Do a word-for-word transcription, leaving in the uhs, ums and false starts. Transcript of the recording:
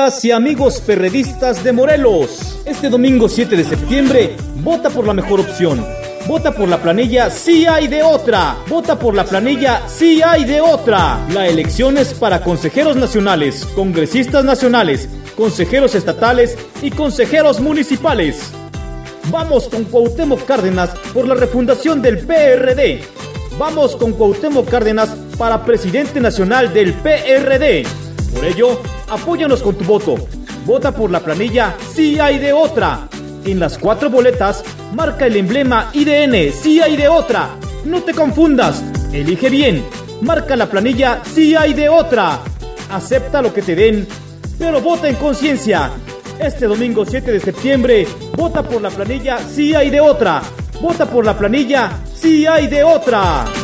Amigas y amigos perredistas de Morelos, este domingo siete de septiembre, vota por la mejor opción. Vota por la planilla Sí Hay de Otra. Vota por la planilla Sí Hay de Otra. La elección es para consejeros nacionales, congresistas nacionales, consejeros estatales y consejeros municipales. Vamos con Cuauhtémoc Cárdenas por la refundación del P R D. Vamos con Cuauhtémoc Cárdenas para presidente nacional del P R D. Por ello, apóyanos con tu voto. Vota por la planilla Sí Hay de Otra. En las cuatro boletas, marca el emblema I D N, Sí Hay de Otra. No te confundas, elige bien. Marca la planilla Sí Hay de Otra. Acepta lo que te den, pero vota en conciencia. Este domingo siete de septiembre, vota por la planilla Sí Hay de Otra. Vota por la planilla Sí Hay de Otra.